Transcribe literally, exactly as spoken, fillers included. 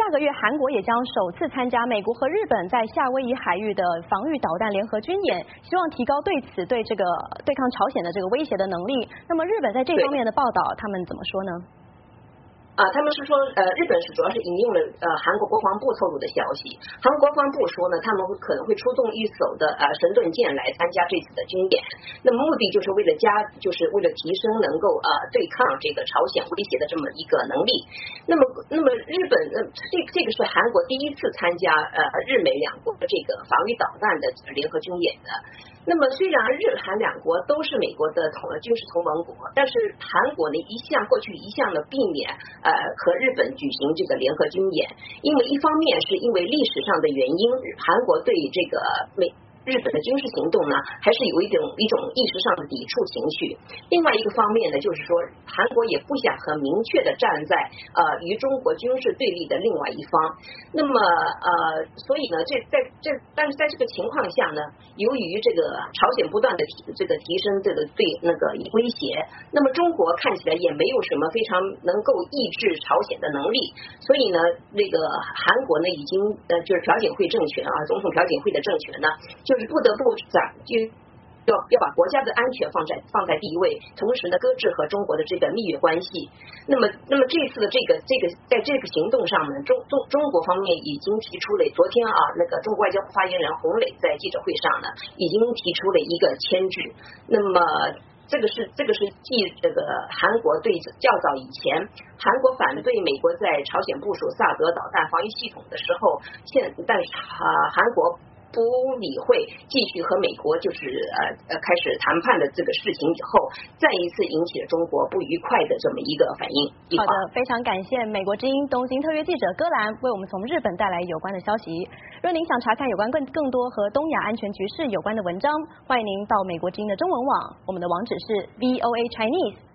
下个月韩国也将首次参加美国和日本在夏威夷海域的防御导弹联合军演，希望提高对此对这个对抗朝鲜的这个威胁的能力。那么日本在这方面的报道，他们怎么说呢？ 啊，他们是说，呃，日本是主要是引用了呃韩国国防部透露的消息。韩国国防部说呢，他们会可能会出动一艘的呃神盾舰来参加这次的军演，那么目的就是为了加，就是为了提升能够呃对抗这个朝鲜威胁的这么一个能力。那么，那么日本呃这这个是韩国第一次参加呃日美两国的这个防御导弹的联合军演的。那么虽然日韩两国都是美国的同军事同盟国，但是韩国呢一向过去一向的避免呃和日本举行这个联合军演，因为一方面是因为历史上的原因，韩国对这个美日本的军事行动呢，还是有一种一种意识上的抵触情绪。另外一个方面呢，就是说韩国也不想很明确的站在呃与中国军事对立的另外一方。那么呃，所以呢，这在这但是在这个情况下呢，由于这个朝鲜不断的提这个提升这个对那个威胁，那么中国看起来也没有什么非常能够抑制朝鲜的能力，所以呢，那个韩国呢已经呃就是朴槿惠政权啊，总统朴槿惠的政权呢。就是不得不在就要要把国家的安全放在放在第一位，同时呢搁置和中国的这个蜜月关系。那么，那么这次的这个这个在这个行动上呢，中中中国方面已经提出了，昨天啊，那个中国外交部发言人洪磊在记者会上呢，已经提出了一个牵制。那么。这个是这个是继这个韩国对较早以前，韩国反对美国在朝鲜部署萨德导弹防御系统的时候，现但是啊韩国不理会，继续和美国就是呃呃开始谈判的这个事情以后，再一次引起了中国不愉快的这么一个反应。 好的，非常感谢美国之音东京特约记者戈兰为我们从日本带来有关的消息。若您想查看有关更更多和东亚安全局势有关的文章，欢迎您到美国之音的中文网，我们的网址是 V O A Chinese